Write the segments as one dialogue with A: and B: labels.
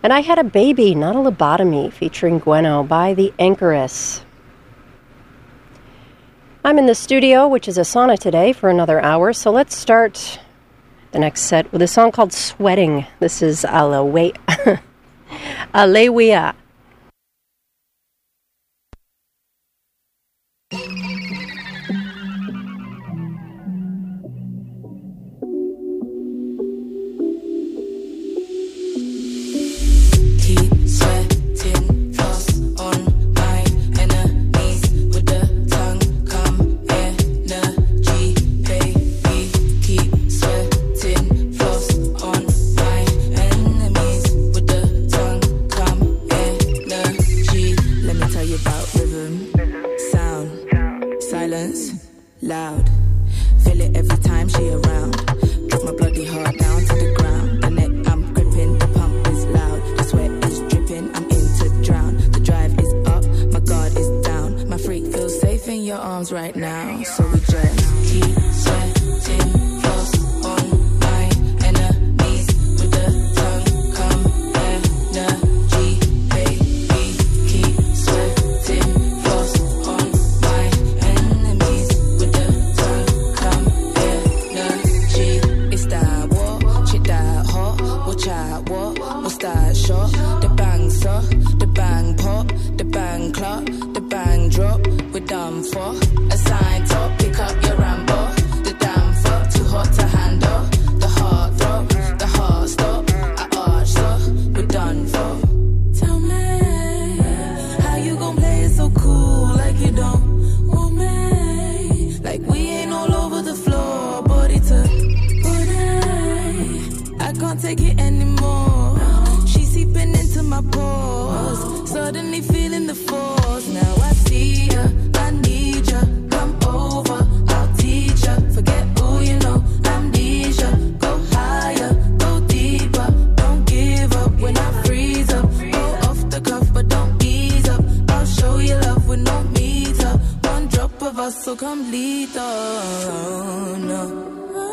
A: And I Had a Baby, Not a Lobotomy, featuring Gweno by the Anchoress. I'm in the studio, which is a sauna today, for another hour, so let's start the next set with a song called Sweating. This is Alewia.
B: Loud, feel it every time she around. Drop my bloody heart down to the ground. The neck I'm gripping, the pump is loud. The sweat is dripping, I'm in to drown. The drive is up, my guard is down. My freak feels safe in your arms right now. So we just keep sweating, close on my enemies with the tongue, come energy, baby. Keep sweating, close on my enemies. What's that shot? The bang so, the bang pop, the bang clock, the bang drop. We're done for. A sign top, pick up your Rambo. The damn fuck, too hot to handle. The heart throb, the heart stop. I arch so, we're done for. Tell me, how you gon' play it so cool like you don't want me? Like we ain't all over the floor, body to body. I can't take it anymore. She's seeping into my pores, suddenly feeling the force. Now I see ya, I need ya. Come over, I'll teach ya. Forget who you know, amnesia. Go higher, go deeper. Don't give up when I freeze up. Go off the cuff, but don't ease up. I'll show you love with no meter. One drop of us, so come lead on. No.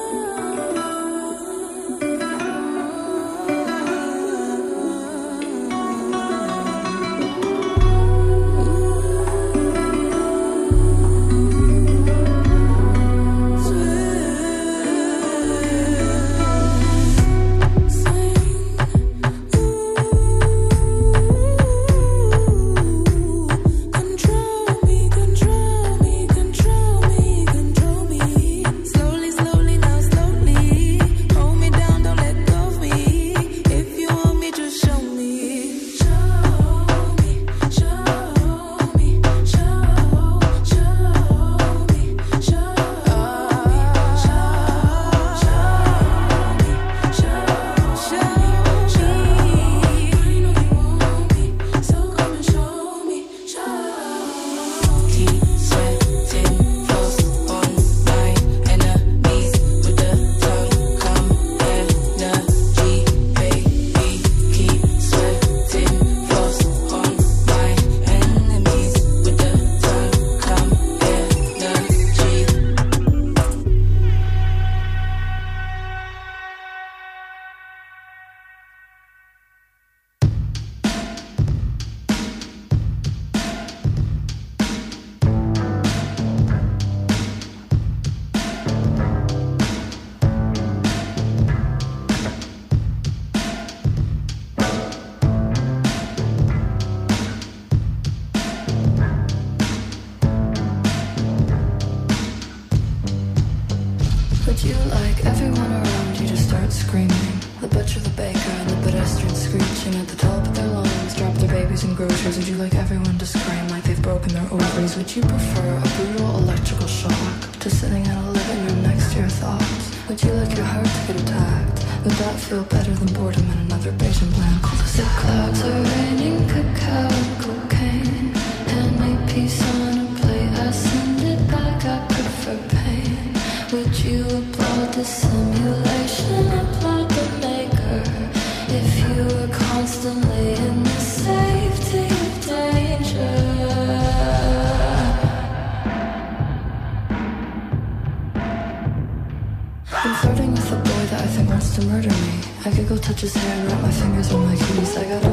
C: Would you like everyone to scream like they've broken their ovaries? Would you prefer a brutal electrical shock to sitting in a living room next to your thoughts? Would you like your heart to get attacked? Would that feel better than boredom in another Bayesian plan called a
D: The clouds are raining cacao and cocaine. Handmade piece on a plate, I send it back, I prefer pain. Would you applaud the simulation, applaud the maker? If you were constantly in the safety of danger.
C: I'm flirting with a boy that I think wants to murder me. I could go touch his hair and wrap my fingers on my keys. I got a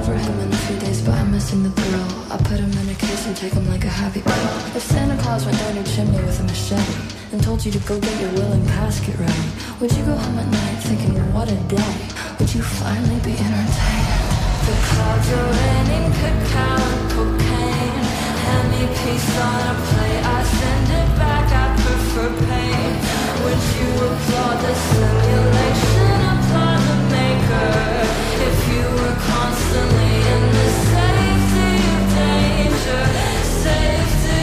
C: and take them like a happy pill. If Santa Claus went down your chimney with a machete and told you to go get your willing casket ready, would you go home at night thinking, what a day? Would you finally be entertained? The clouds are raining cacao and cocaine. Hand me peace on a plate, I send it back, I prefer pain. Would you applaud the simulation, applaud the maker, if you were constantly in the safety of danger, safety?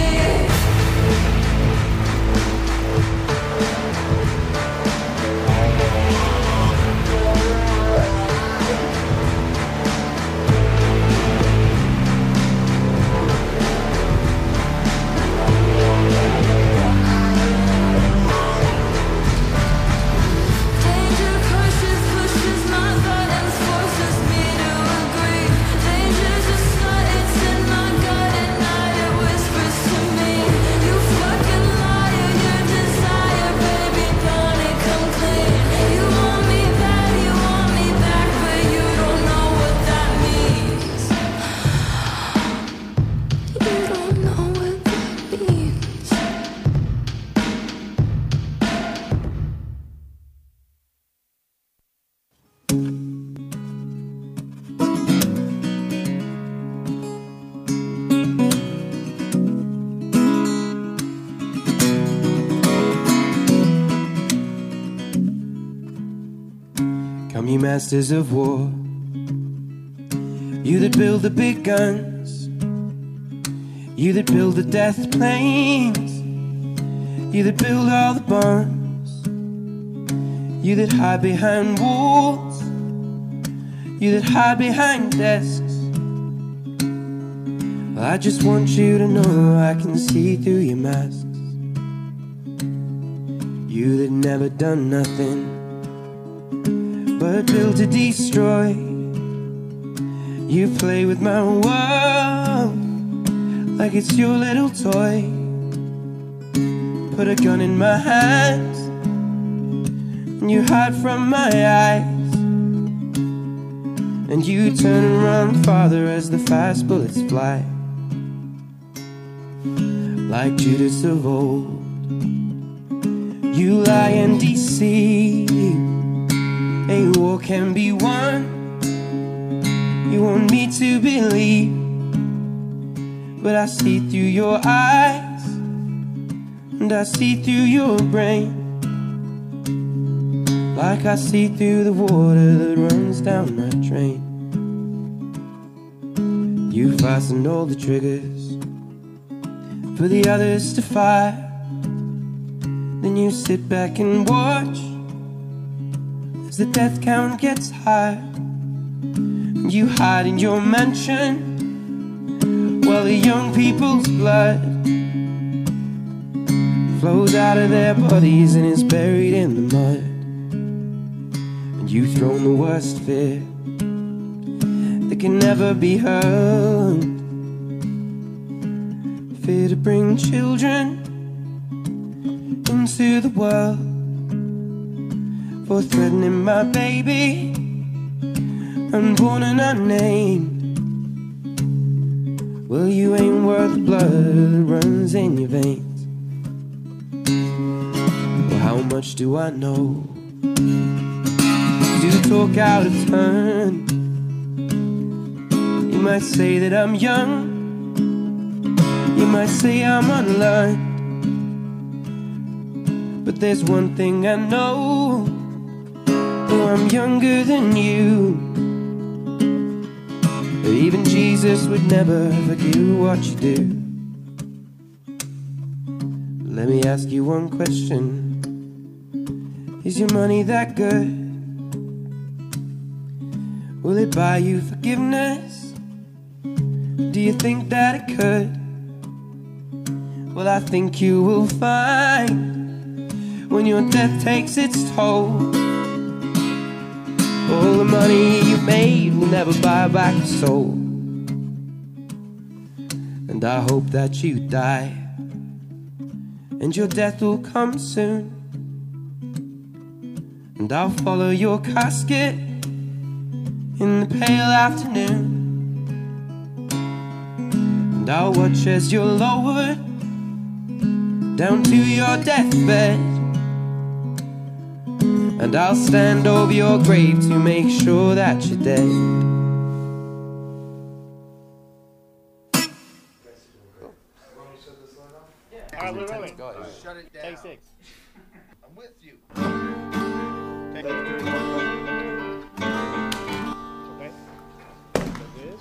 E: Come, you masters of war, you that build the big guns, you that build the death planes, you that build all the bombs, you that hide behind walls, you that hide behind desks. Well, I just want you to know I can see through your masks. You that never done nothing but built to destroy. You play with my world like it's your little toy. Put a gun in my hands and you hide from my eyes, and you turn around farther as the fast bullets fly. Like Judas of old, you lie and deceive. A war can be won, you want me to believe, but I see through your eyes, and I see through your brain, like I see through the water that runs down my drain. You fastened all the triggers for the others to fire, then you sit back and watch as the death count gets higher. You hide in your mansion while the young people's blood flows out of their bodies and is buried in the mud. And you've thrown the worst fear that can never be heard, fear to bring children into the world, for threatening my baby, unborn and unnamed. Well, you ain't worth the blood that runs in your veins. Well, how much do I know? Do the talk out of turn? You might say that I'm young, you might say I'm unlearned, but there's one thing I know, though I'm younger than you, even Jesus would never forgive what you do. Let me ask you one question. Is your money that good? Will it buy you forgiveness? Do you think that it could? Well, I think you will find when your death takes its toll, all the money you made will never buy back your soul. And I hope that you die, and your death will come soon, and I'll follow your casket in the pale afternoon, and And I'll watch as you're lowered down to your deathbed. And I'll stand over your grave to make sure that you're dead.
F: Alright, we're rolling.
G: Shut it down.
F: Take 6.
G: I'm with you.
F: Okay. This.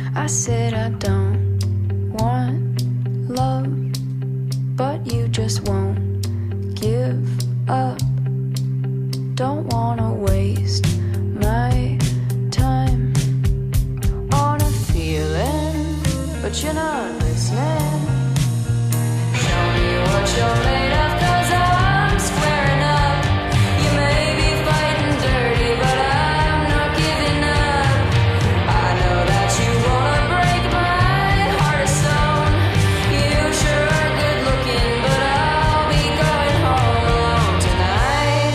D: I said I don't want love, but you just won't give up. Don't wanna waste my time on a feeling, but you're not listening. Show me what you're made of, 'cause I'm squaring up. You may be fighting dirty, but I'm not giving up. I know that you wanna break my heart of stone. You sure are good looking, but I'll be going home alone tonight.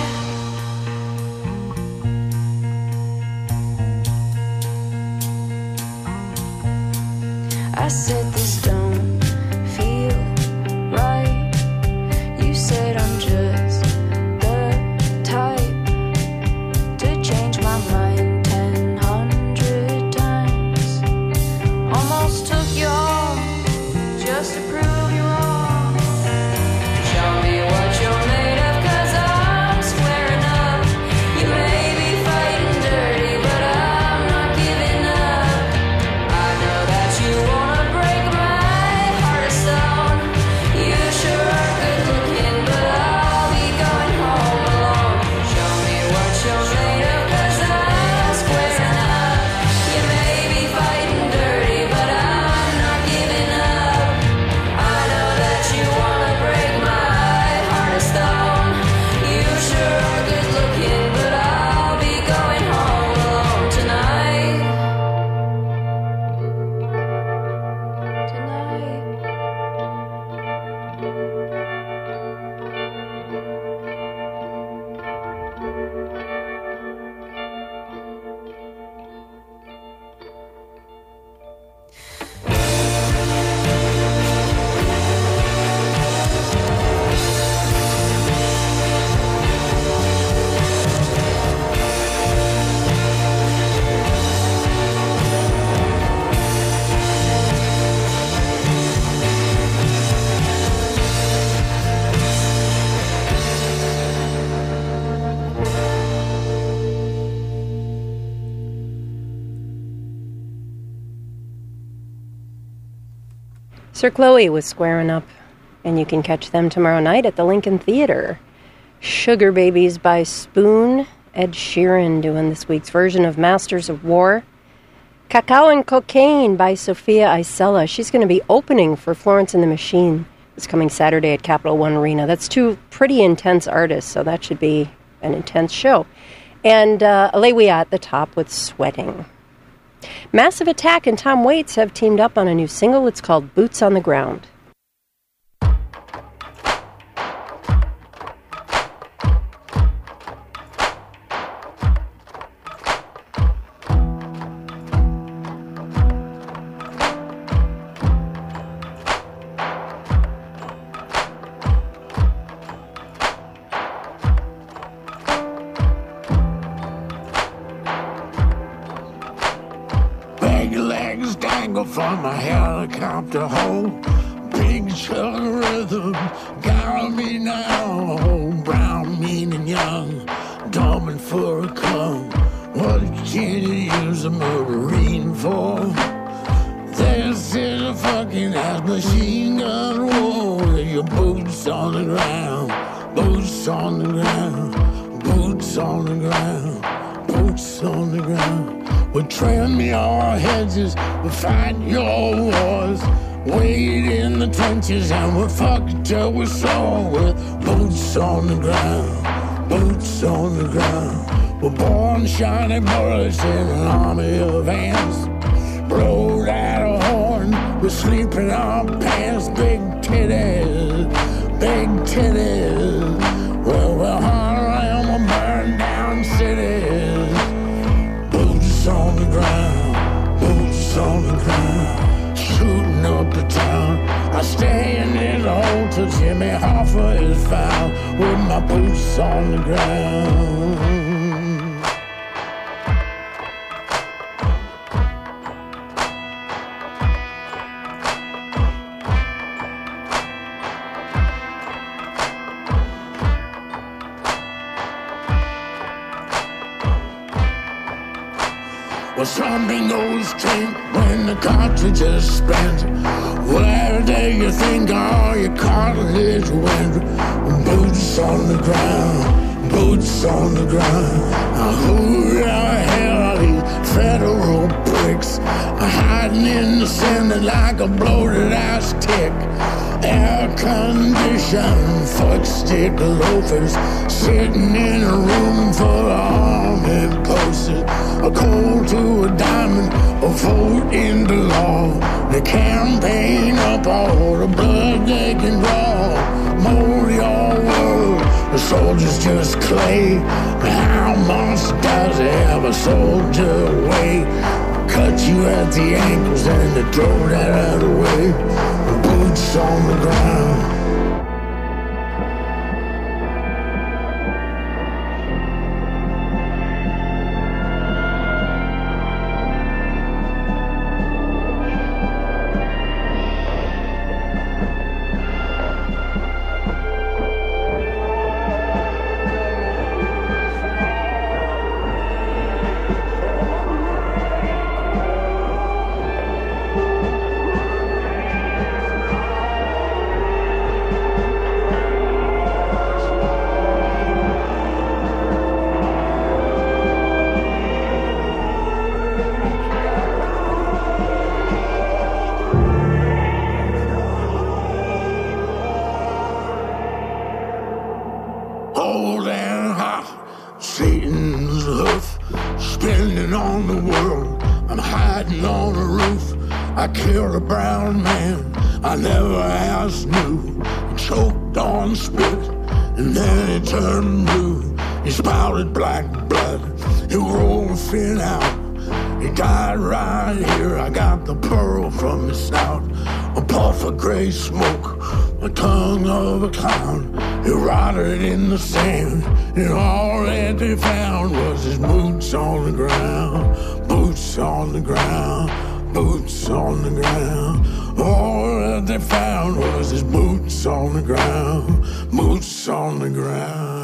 D: I said this don't feel right. You said I'm just the type to change my mind 100 times. Almost took you home just to prove you wrong. Show me what you're made of, 'cause I'm squaring up. You may be fighting dirty, but I'm not giving up. I know that you wanna break my heart of stone. You sure are good looking, but I'll be going home alone. Show me what you're made of, 'cause I'm squaring up. You may be fighting dirty, but I'm not giving up. I know that you wanna break my heart of stone. You sure are good looking, but I'll be going home alone tonight. Tonight.
A: Sir Chloe was squaring up, and you can catch them tomorrow night at the Lincoln Theater. Sugar Babies by Spoon, Ed Sheeran doing this week's version of Masters of War. Cacao and Cocaine by Sophia Isella. She's going to be opening for Florence and the Machine this coming Saturday at Capital One Arena. That's two pretty intense artists, so that should be an intense show. And Alewiya at the top with Sweating. Massive Attack and Tom Waits have teamed up on a new single. It's called Boots on the Ground.
H: From a helicopter home, big chug of rhythm, got me now. Brown, mean and young, dumb and full of cum. What can you use a Marine for? This is a fucking ass machine gun war. With your boots on the ground, boots on the ground, boots on the ground, boots on the ground. We'll trim your hedges, we'll fight your wars. Wait in the trenches and we'll fuck till we're sore. With boots on the ground, boots on the ground. We're born shining bullets in an army of ants. Blowed out a horn, we're sleeping on pants. Big titties, big titties. Well, we're hard around, we'll burn down cities. Boots on the ground, boots on the ground, shooting up the town. I stand in the hole till Jimmy Hoffa is found with my boots on the ground. something goes taint when the cartridge is spent. Where do you think all your cartilage went? Boots on the ground, boots on the ground. Who the hell are these federal pricks hiding in the Senate like a bloated ass tick? Air-conditioned fuck-stick loafers sitting in a room full of army posters. A coal to a diamond, a vote into law. They campaign up all the blood they can draw. Mold your world, the soldier's just clay. How much does it have a soldier weigh? Cut you at the ankles and they throw that out of the way. Boots on the ground. Cold and hot, Satan's hoof, spinning on the world. I'm hiding on the roof. I killed a brown man I never asked knew. He choked on spit, and then he turned blue. He spouted black blood, he rolled fin out. He died right here, I got the pearl from his snout. A puff of gray smoke, a tongue of a clown. He rotted in the sand, and all that they found was his boots on the ground. Boots on the ground, boots on the ground. All that they found was his boots on the ground. Boots on the ground.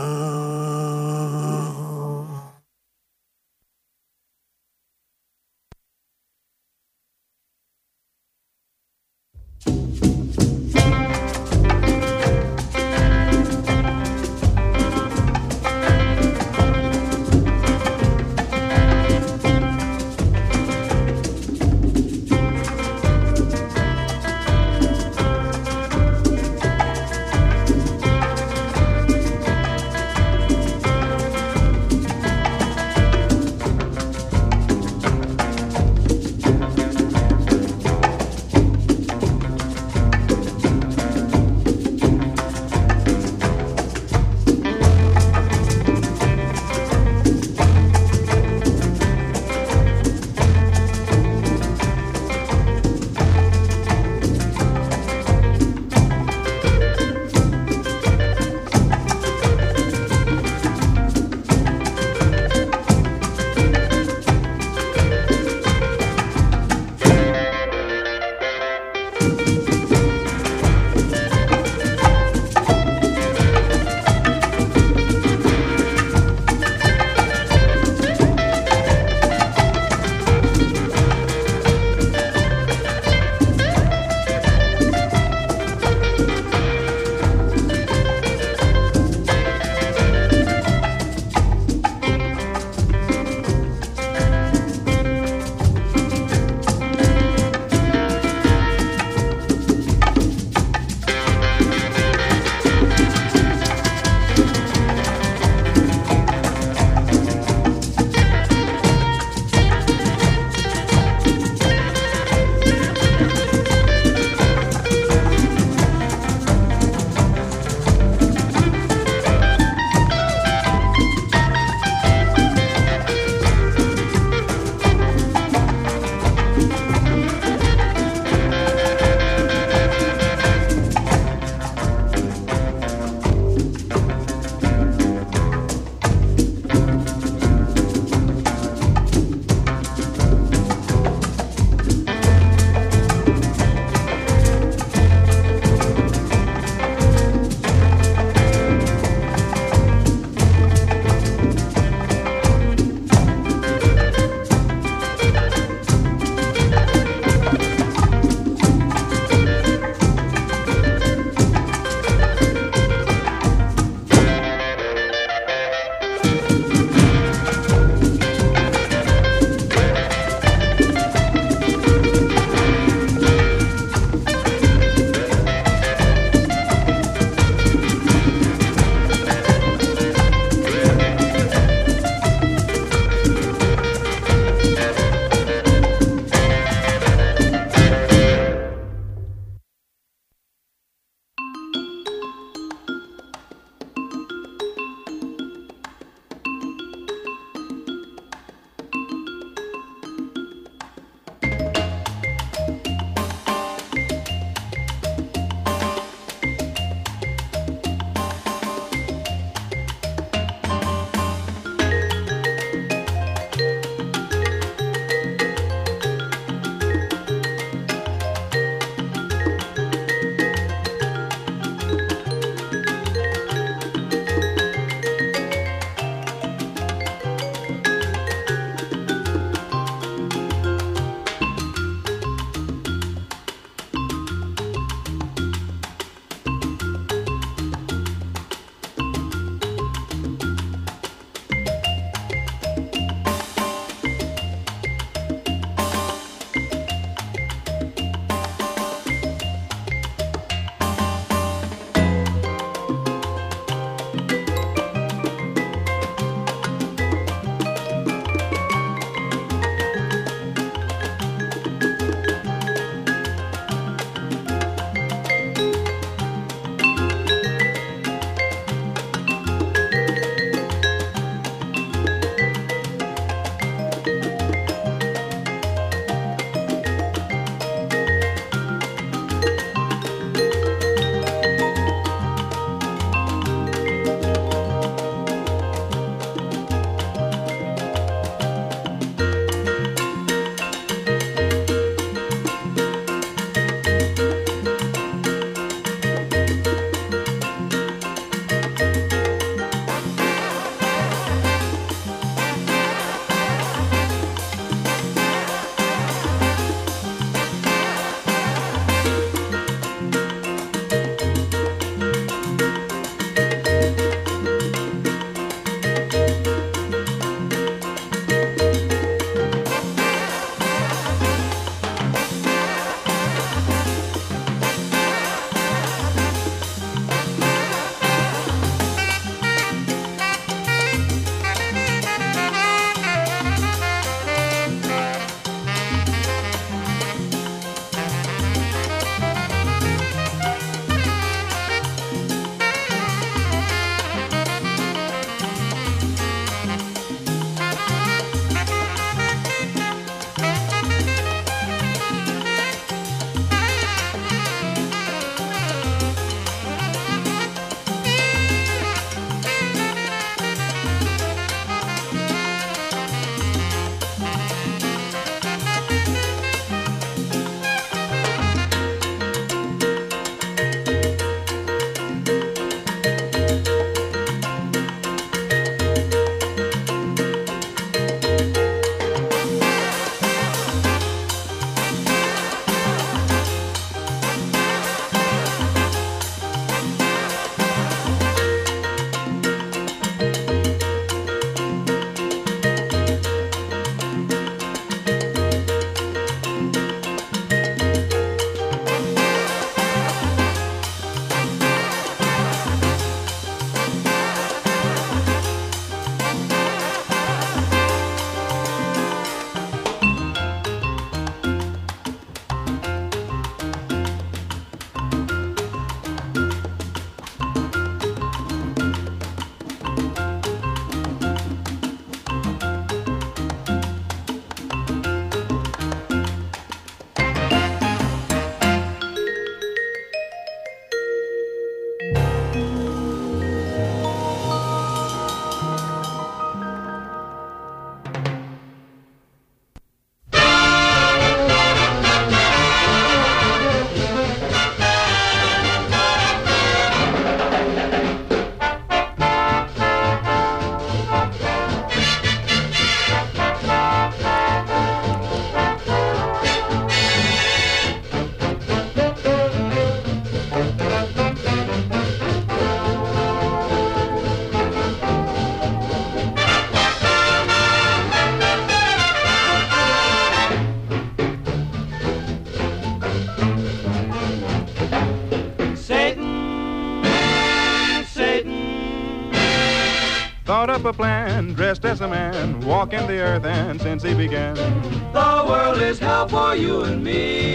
I: up a plan, dressed as a man, walking the earth, and since he began, the world is hell for you and me.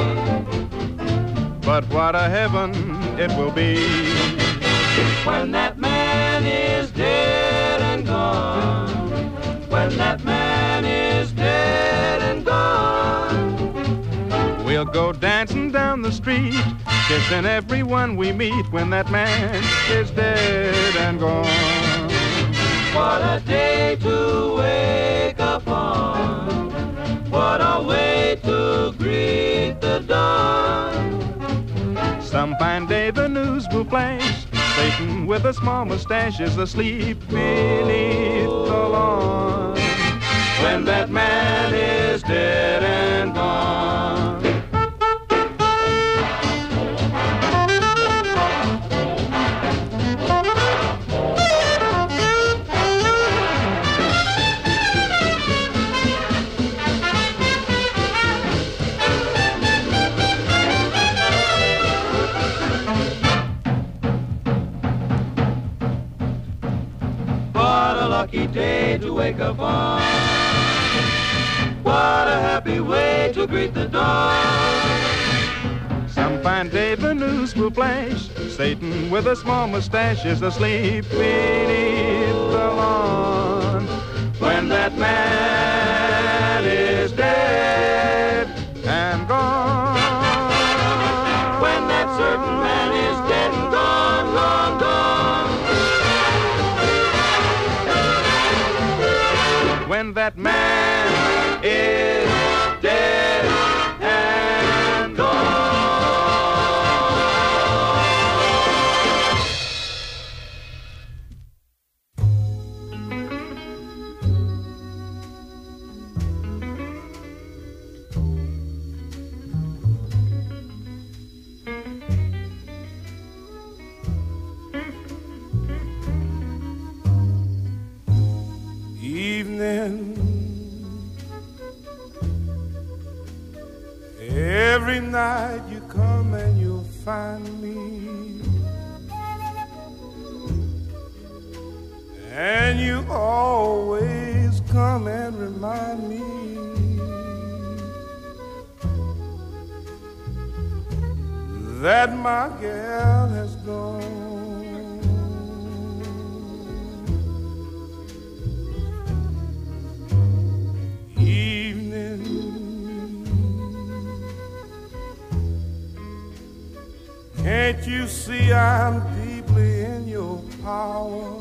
I: But what a heaven it will be when that man is dead and gone. When that man is dead and gone. We'll go dancing down the street, kissing everyone we meet when that man is dead and gone. What a day to wake up on. What a way to greet the dawn. Some fine day the news will flash. Satan with a small mustache is asleep beneath the lawn. When that man is dead and gone. Lucky day to wake up on. What a happy way to greet the dawn. Some fine day the news will flash. Satan with a small mustache is asleep beneath the lawn. When that man is dead and gone. When that certain man is dead and gone, gone, gone. When that man is dead and gone.
H: Every night you come and you'll find me, and you always come and remind me that my gal has gone. Can't you see I'm deeply in your power?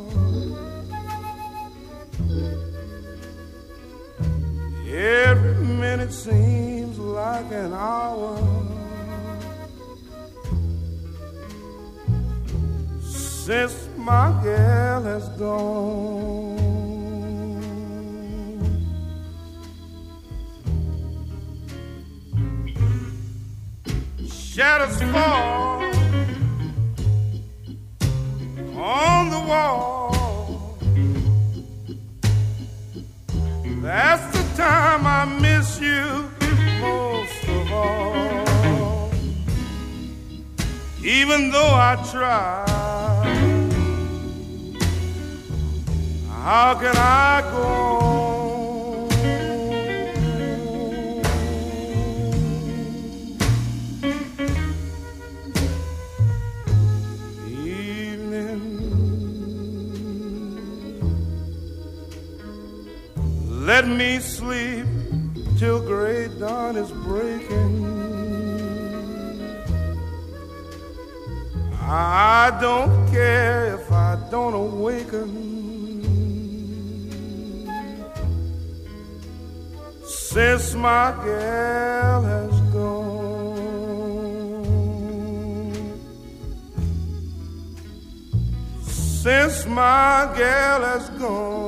H: Every minute seems like an hour since my gal has gone. Shadows fall on the wall. That's the time I miss you most of all. Even though I try, how can I go on? Let me sleep till gray dawn is breaking. I don't care if I don't awaken. Since my gal has gone. Since my gal has gone.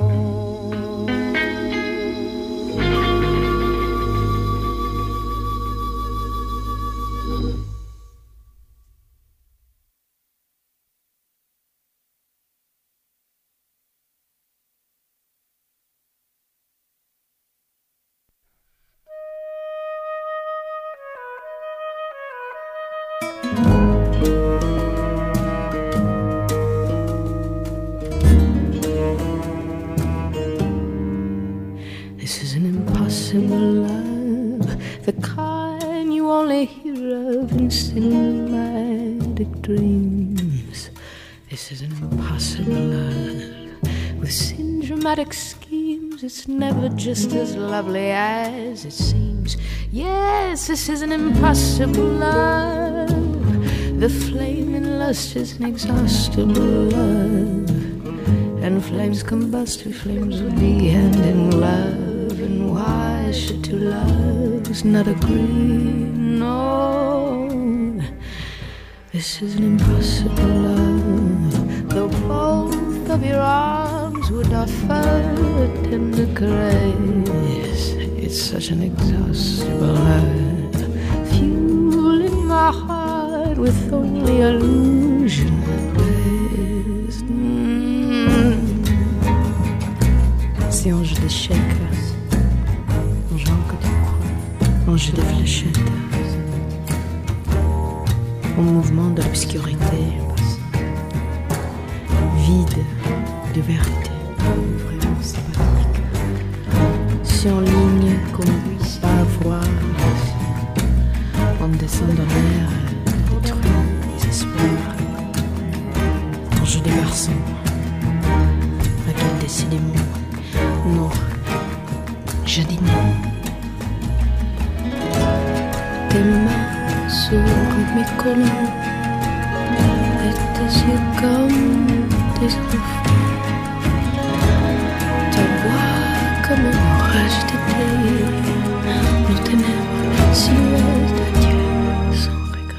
C: impossible love, the kind you only hear of in cinematic dreams. This is an impossible love with syndromatic schemes. It's never just as lovely as it seems. Yes, this is an impossible love. The flame in lust is an inexhaustible love, and flames combust with flames of the hand in love. And why should two loves not agree? No, this is an impossible love. Though both of your arms would offer a tender caress, it's such an inexhaustible love, fueling my heart with only illusion at best. C'est un jeu d'échecs, un genre que tu crois, un jeu de fléchettes, au mouvement de l'obscurité, vide de vérité, vraiment sympathique. Si en ligne conduit à voir, en descendant l'air, détruit les espoirs. Un jeu des garçons, laquelle décidément, non, je dis non. Tes mains sur mes collants, et tes yeux comme des enfants. Ta voix comme un orage d'été, nos ténèbres, silhouettes d'adieu sans regret.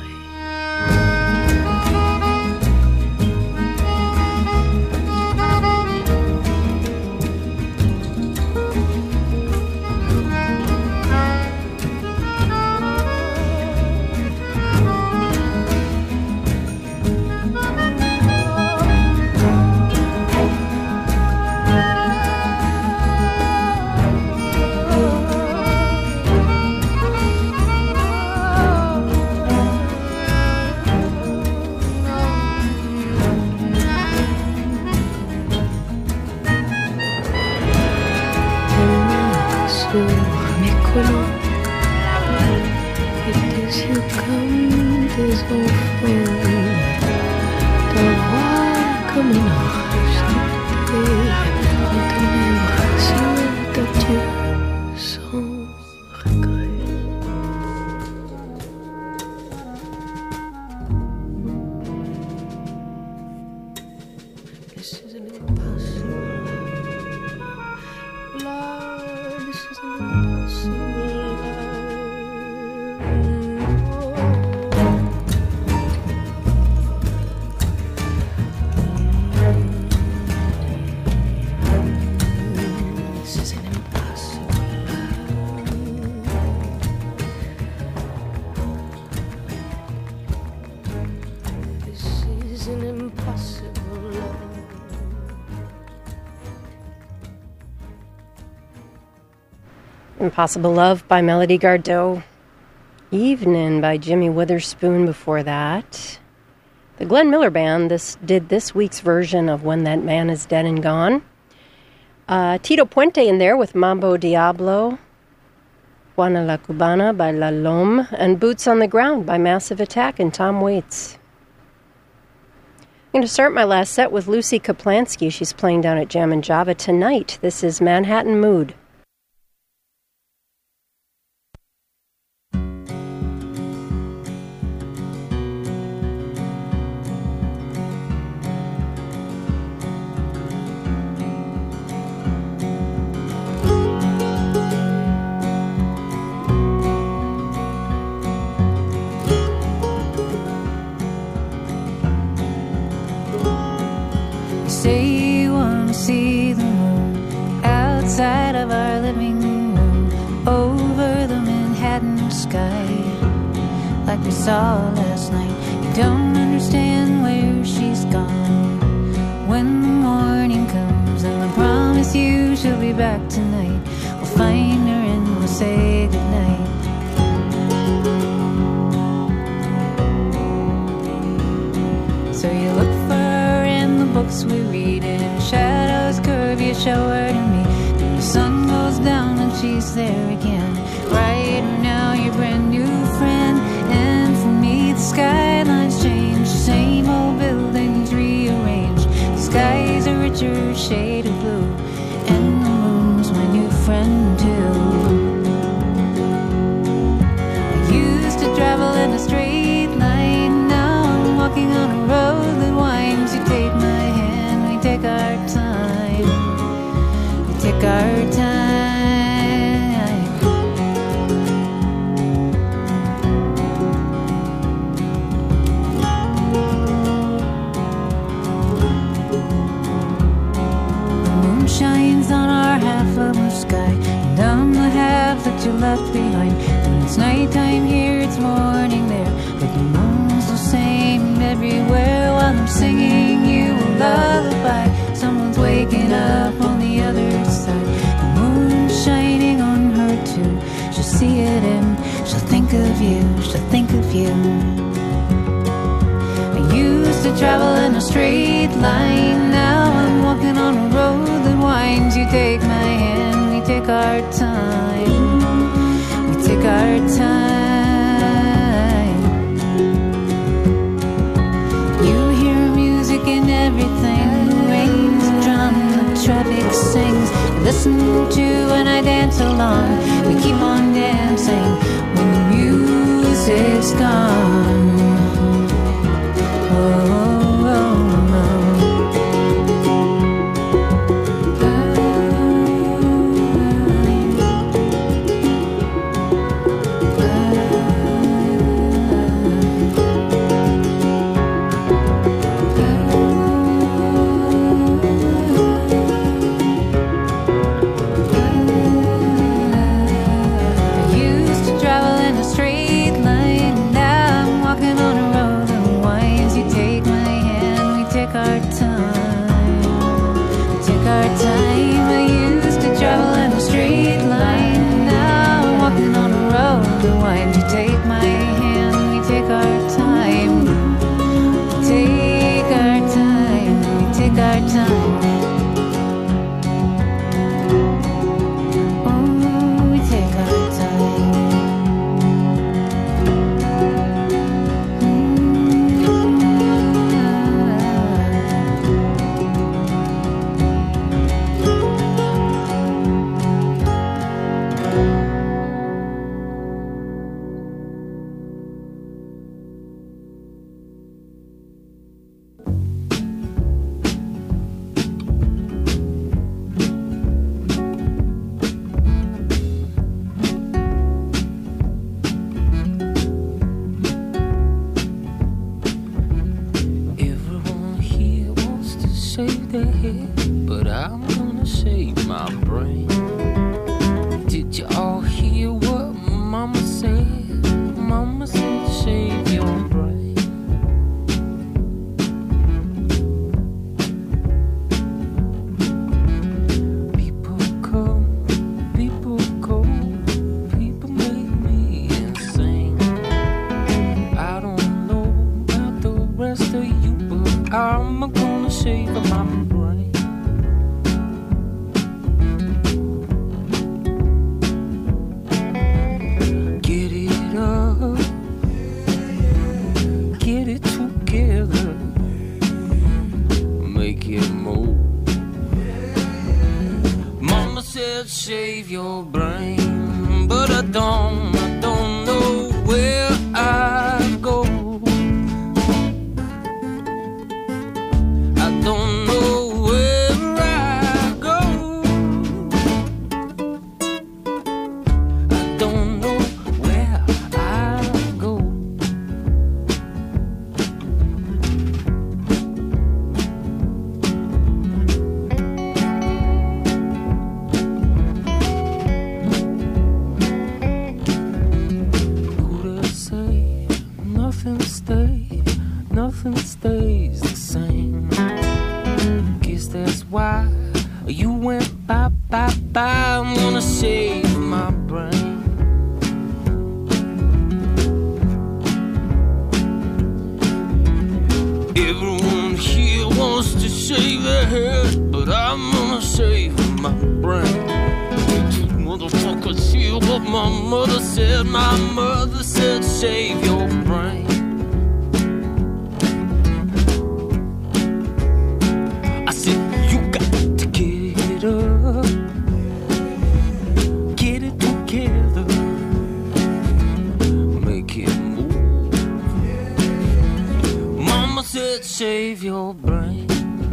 A: Impossible Love by Melody Gardot. Evening by Jimmy Witherspoon before that. The Glenn Miller Band did this week's version of When That Man Is Dead and Gone. Tito Puente in there with Mambo Diablo. Juana La Cubana by La Lome. And Boots on the Ground by Massive Attack and Tom Waits. I'm going to start my last set with Lucy Kaplansky. She's playing down at Jam and Java tonight. This is Manhattan Mood.
J: Say you wanna see the moon outside of our living room, over the Manhattan sky, like we saw last night. You don't understand where she's gone. When the morning comes and I promise you she'll be back tonight, we'll find her and we'll say goodnight. So you look for her in the books we read, and shadows curve your shower to me. Then the sun goes down and she's there again. shade of blue, and the moon's my new friend too. I used to travel in a straight line, now I'm walking on a road that winds. You take my hand, we take our time, we take our time. Shines on our half of the sky, and I'm the half that you left behind. When it's nighttime here, it's morning there, but the moon's the same everywhere. While I'm singing you a lullaby, someone's waking up on the other side. The moon's shining on her too. She'll see it and she'll think of you, she'll think of you. I used to travel in a straight line, now I'm walking on a road that winds. You take my hand, we take our time, we take our time. You hear music in everything, the rains, the drum, the traffic sings. I listen to and I dance along, we keep on dancing when the music's gone.
K: But I'm gonna save my brain. Did you all hear what Mama said? Mama said save your brain. People come, people go, people make me insane. I don't know about the rest of you, but I'm gonna save my brain. Save your brain, but I don't know where I go. I don't know where I go. I don't know where I go. Nothing stays the same. Guess that's why you went bye. I'm gonna save my brain. Everyone here wants to shave their head, but I'm gonna save my brain. You motherfuckers hear what my mother said? My mother said save your brain. I said you got shave your brain.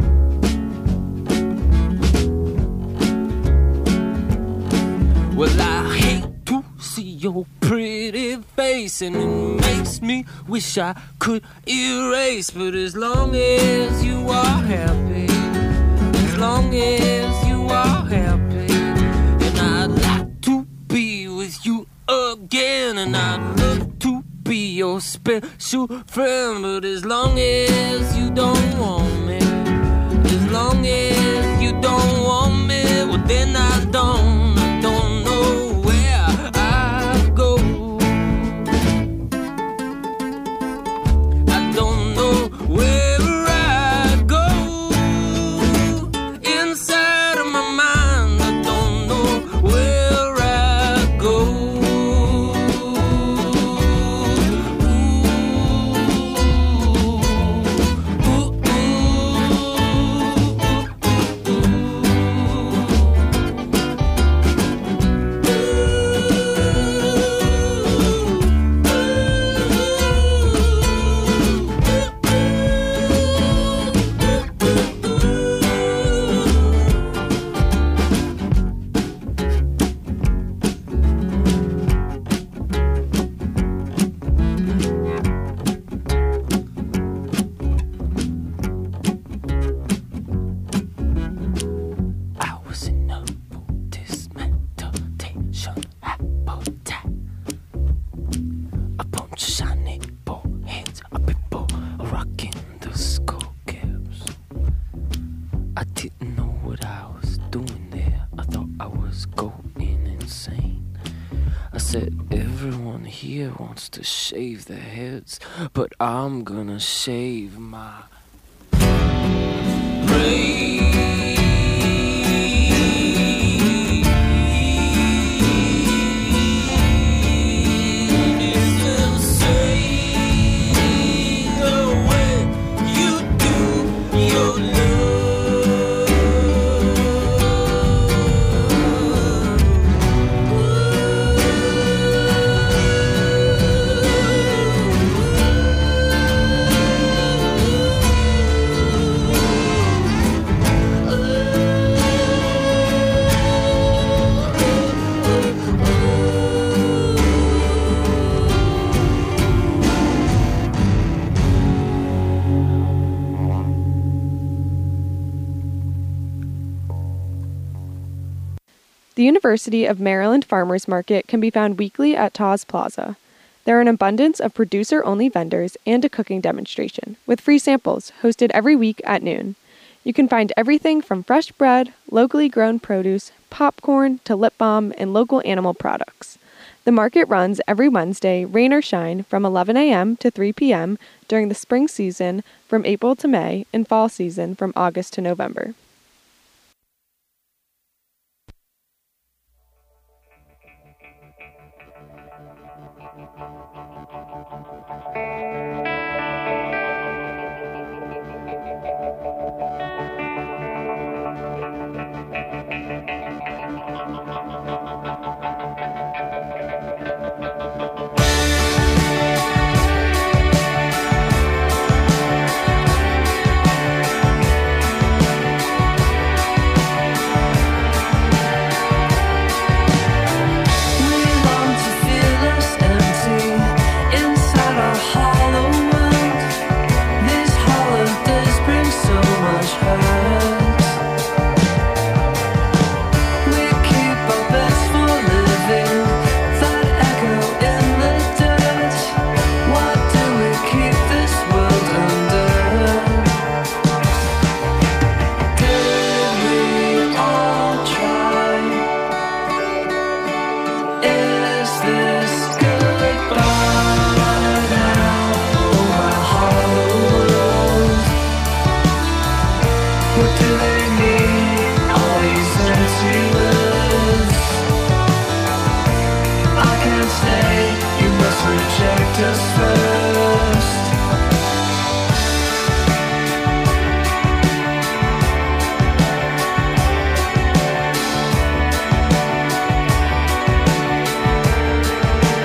K: Well, I hate to see your pretty face, and it makes me wish I could erase. But as long as you are happy, as long as you are happy, and I'd like to be with you again, and I'd love to be your special friend. But as long as you don't want me, as long as you don't want me, well then I don't know where I go. I don't know where I go. Inside of my mind, I don't know where I go. Wants to shave their heads, but I'm gonna shave my brain.
L: The University of Maryland Farmers Market can be found weekly at Taws Plaza. There are an abundance of producer-only vendors and a cooking demonstration, with free samples, hosted every week at noon. You can find everything from fresh bread, locally grown produce, popcorn, to lip balm, and local animal products. The market runs every Wednesday, rain or shine, from 11 a.m. to 3 p.m. during the spring season from April to May, and fall season from August to November.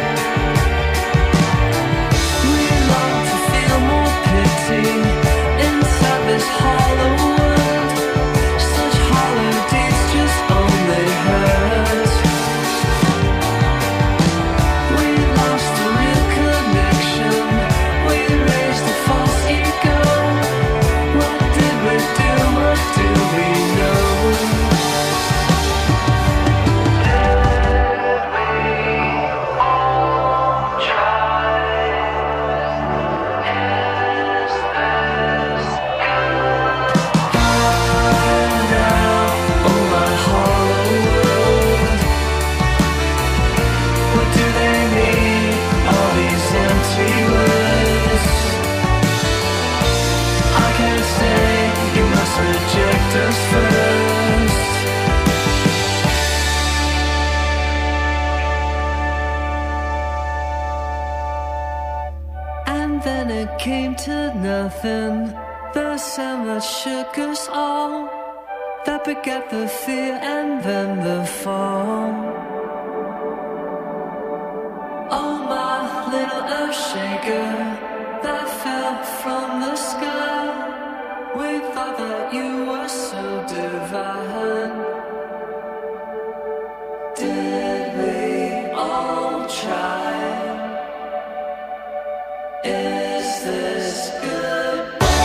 D: In
M: And then it came to nothing. The sound that shook us all, that begat the fear and then the fall. Oh, my little earth shaker that fell from the sky. We thought that you were so divine. Did we all try? Is this good?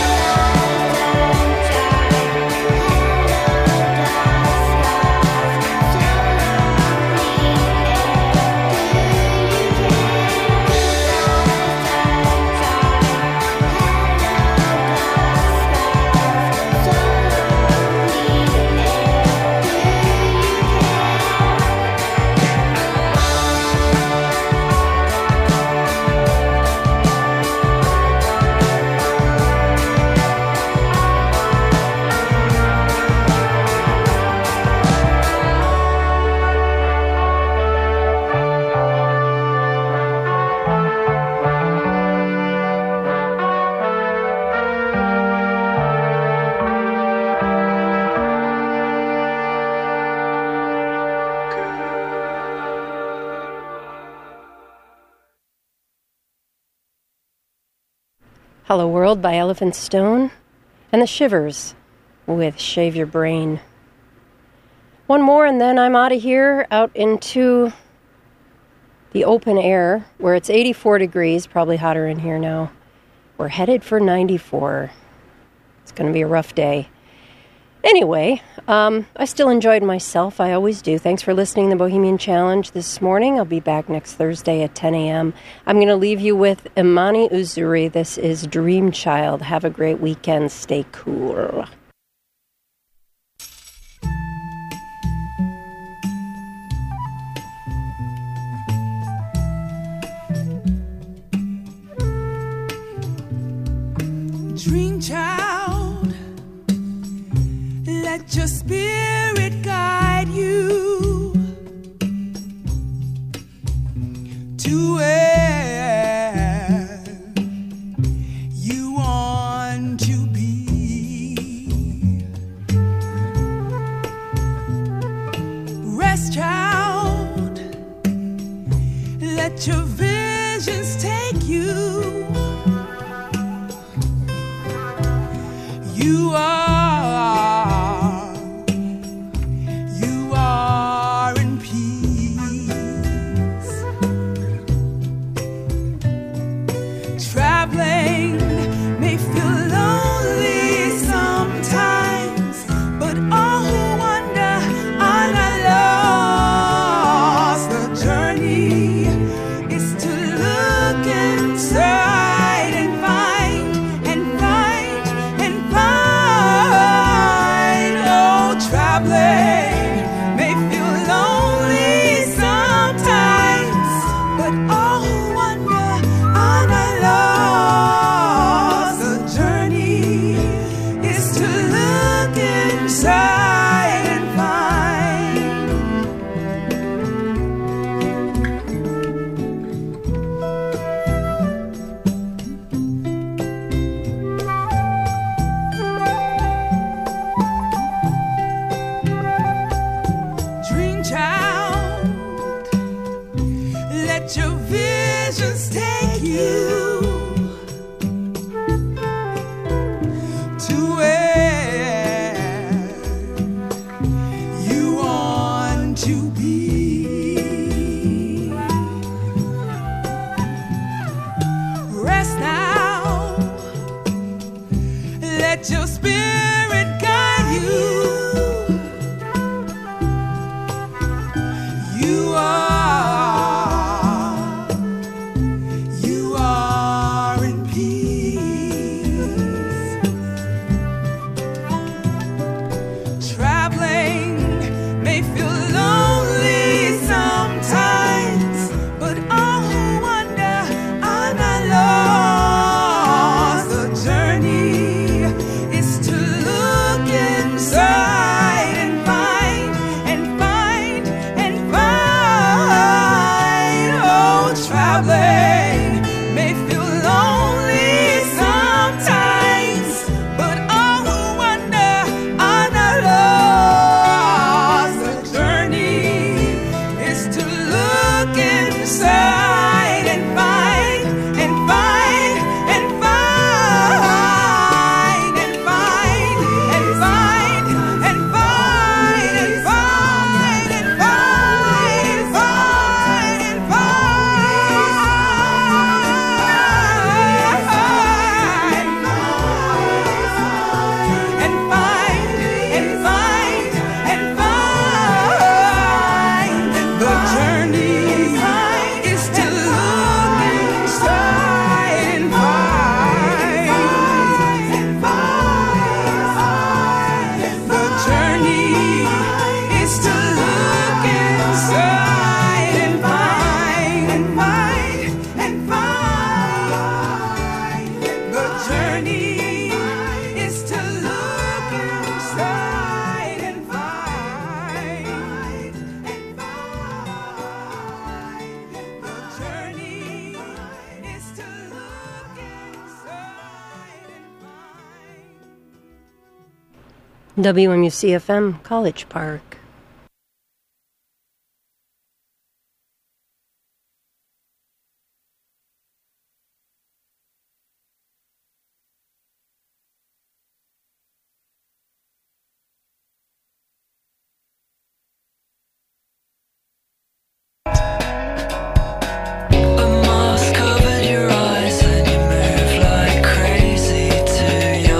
A: Hello World by Elephant Stone, and The Shivers with Shave Your Brain. One more and then I'm out of here, out into the open air, where it's 84 degrees, probably hotter in here now. We're headed for 94. It's going to be a rough day. Anyway, I still enjoyed myself. I always do. Thanks for listening to the Bohemian Challenge this morning. I'll be back next Thursday at 10 a.m. I'm going to leave you with Imani Uzuri. This is Dream Child. Have a great weekend. Stay cool.
N: Dream child, let your spirit guide you to where you want to be. Rest, child, let your visions take you. You are in peace. Traveling may feel lonely sometimes, but all who wander are not lost. The journey is to look inside and find and find and find. Oh, traveling may feel lonely sometimes, but all who wander are not lost. The journey is to look inside and Dream child, let your visions take you to where you want to be. Rest now, let your spirit guide you. You are in peace. Traveling may feel lonely sometimes, but all who wander are not lost. The journey is to
A: WMUC-FM, College Park.